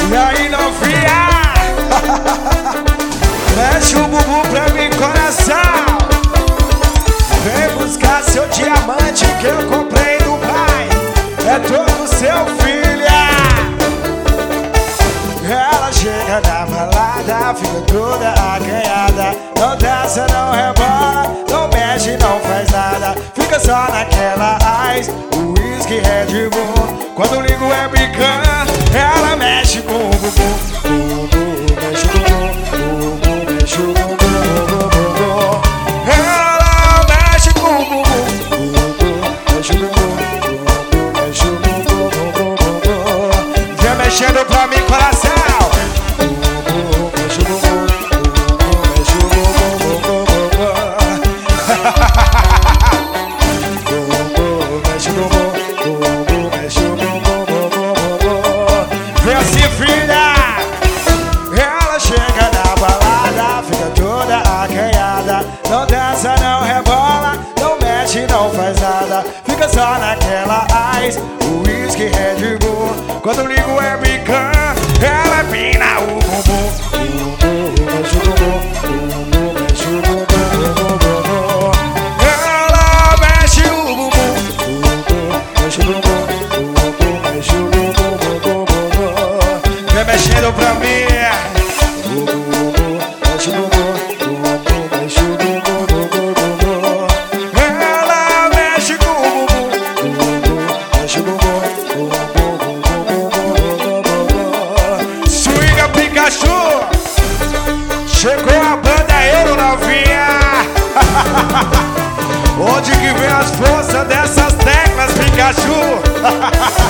E aí, novinha? Mexe o bumbum pra mim, coração. Vem buscar seu diamante que eu comprei no pai. É todo seu, filha. Ela chega na balada, fica toda acanhada. Não dança, não rebola, não mexe, não faz nada. Fica só naquela ice, whisky, Red Bull. Quando ligo o webcam, ela mexe com o bumbum. Mexe o bumbum, mexe o bumbum. Ela mexe com o bumbum. Mexe o bumbum, mexe o bumbum. Vem mexendo pra mim, coração. Mexe o bumbum, mexe o bumbum. Mexe o bumbum, mexe o bumbum. Vem assim, filha. Ela chega na balada, fica toda acanhada. Não dança, não rebola, não mexe, não faz nada. Fica só naquela ice, whisky, Red Bull. Quando ligo o webcam, ela pina o bumbum. Mexe o bumbum, mexe o bumbum. Ela mexe o bumbum. Mexe o bumbum, mexe o bumbum. Vem mexendo pra mim. Mexe o bumbum, mexe o bumbum. Ela mexe com o bumbum. Mexe o bumbum. Swinga Pikachu. Chegou a banda Euro, novinha. Onde que vem as forças dessas teclas, Pikachu?